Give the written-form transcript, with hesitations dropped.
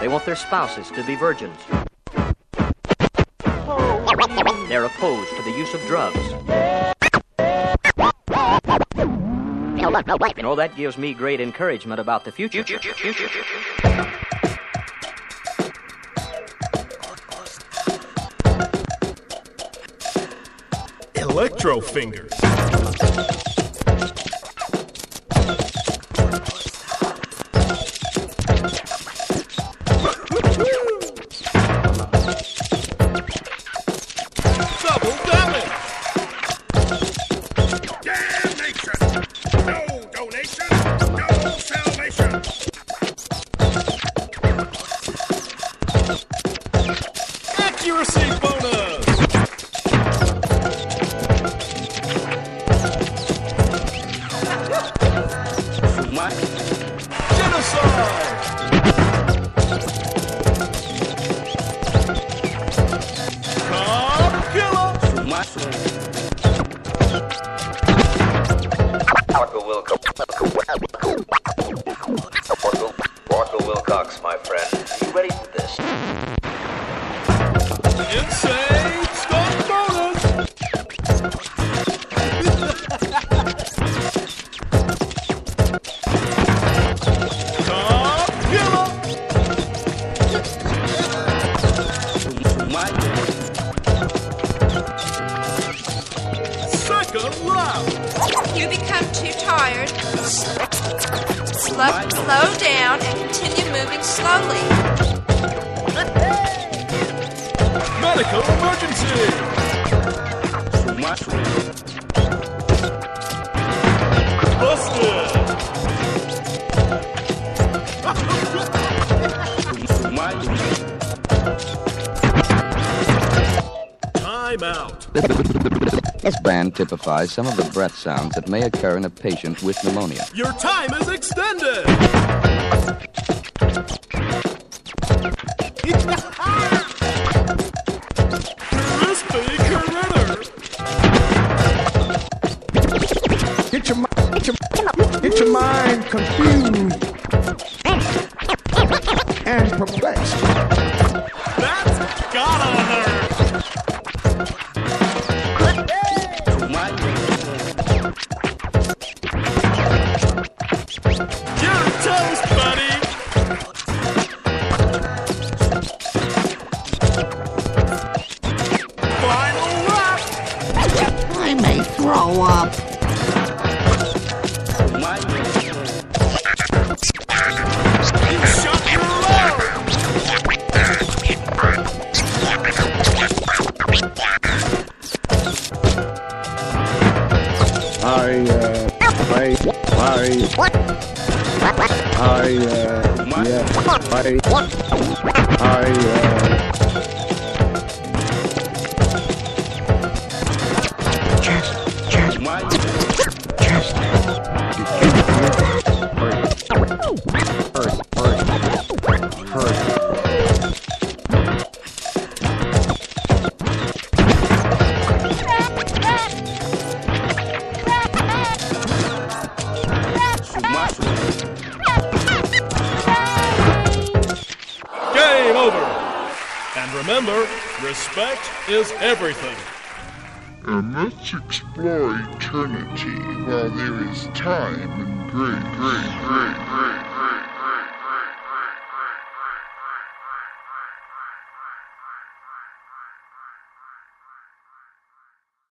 They want their spouses to be virgins. They're opposed to the use of drugs. You know, that gives me great encouragement about the future. Electro fingers. Double damage. Damnation. No donation. No salvation. Accuracy bonus. Genocide! Cop killer! Walker Wilcox, my friend. Are you ready for this? Insane stunt bonus! Cop killer! Second round! You become too tired. Slow down and continue moving slowly. Medical emergency! Busted! Time out. This band typifies some of the breath sounds that may occur in a patient with pneumonia. Your time is extended! Crispy Critter! Get your mind confused and perplexed. That's gotta hurt! You're toast, buddy! Final lap! I may throw up. You shut your load! Game over! And remember, respect is everything. And let's explore eternity while there is time and great.